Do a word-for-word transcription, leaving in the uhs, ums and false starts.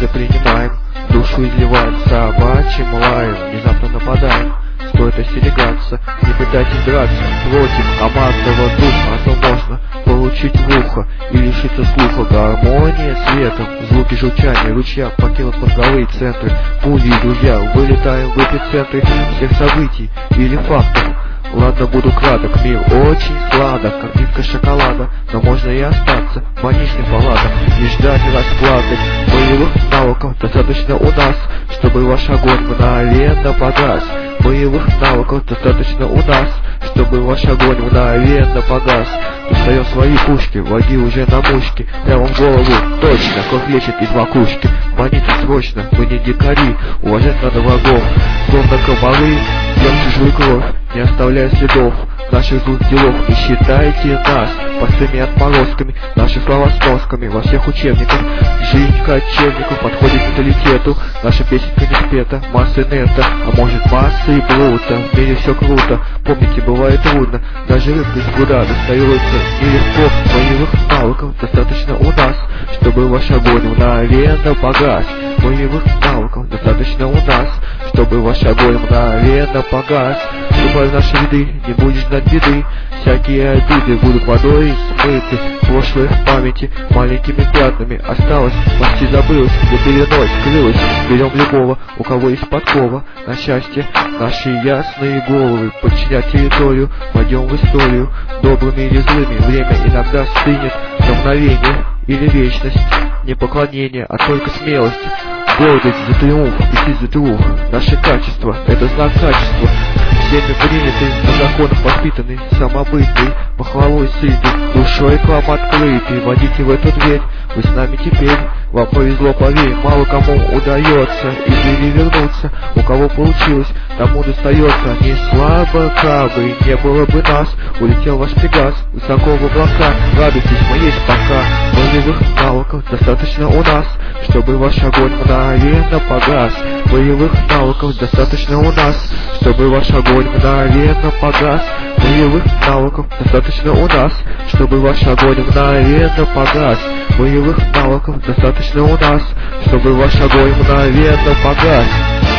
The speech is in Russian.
приказы принимаем, душу изливаем собачьим лаем, внезапно нападаем. Стоит остерегаться, не пытайтесь драться против командного духа, а то можно получить в ухо и лишиться слуха. Гармония светом, звуки журчания ручья покинут мозговые центры. Пули и друзья, вылетаем в эпицентры всех событий или фактов. Ладно, буду краток, мир очень сладок, картинка шоколада, но можно и остаться в больничных палатах, не ждать и расплакать. Боевых навыков достаточно у нас, чтобы ваш огонь мгновенно погас. Боевых навыков достаточно у нас, чтобы ваш огонь мгновенно погас. Достаем свои пушки, враги уже на мушке, прямо в голову, точно, как лечит из макушки. Маните срочно, мы не дикари, уважать надо врагов, словно комары, пьем чужую кровь, не оставляя следов наших злых делов. Не считайте нас простыми отморозками, наши слова сносками во всех учебниках. Жизнь кочевников подходит к менталитету, наша песенка не спета, массы нета, а может массы и плута. В мире все круто, помните, бывает трудно, даже рыбка из пруда достается нелегко. Боевых навыков достаточно у нас, чтобы ваш огонь мгновенно погас. Боевых навыков достаточно у нас, чтобы ваш огонь мгновенно погас. Ступай в наши ряды, не будешь знать беды, всякие обиды будут водой смыты. Прошлое в памяти маленькими пятнами осталось, почти забылось, где переной скрылось. Берем любого, у кого есть подкова, на счастье наши ясные головы. Подчинять территорию, войдем в историю, добрыми или злыми. Время иногда стынет на мгновение или вечность. Не поклонение, а только смелость. Гордость за триумф, идти за триумф. Наше качество, это знак качества. Всеми принятый, на законах воспитанный, самобытный, похвалой сытый, душой к вам открытый. Водите в эту дверь, вы с нами теперь. Вам повезло, поверь, мало кому удается из двери вернуться. У кого получилось, тому достается. Не слабо храбрый, не было бы нас, улетел ваш пегас высоко в облака. Радуйтесь, мы есть пока. Боевых навыков достаточно у нас, чтобы ваш огонь мгновенно погас. Боевых навыков достаточно у нас, чтобы ваш огонь мгновенно погас. Боевых навыков достаточно у нас, чтобы ваш огонь мгновенно погас. Боевых навыков достаточно у нас, чтобы ваш огонь мгновенно погас.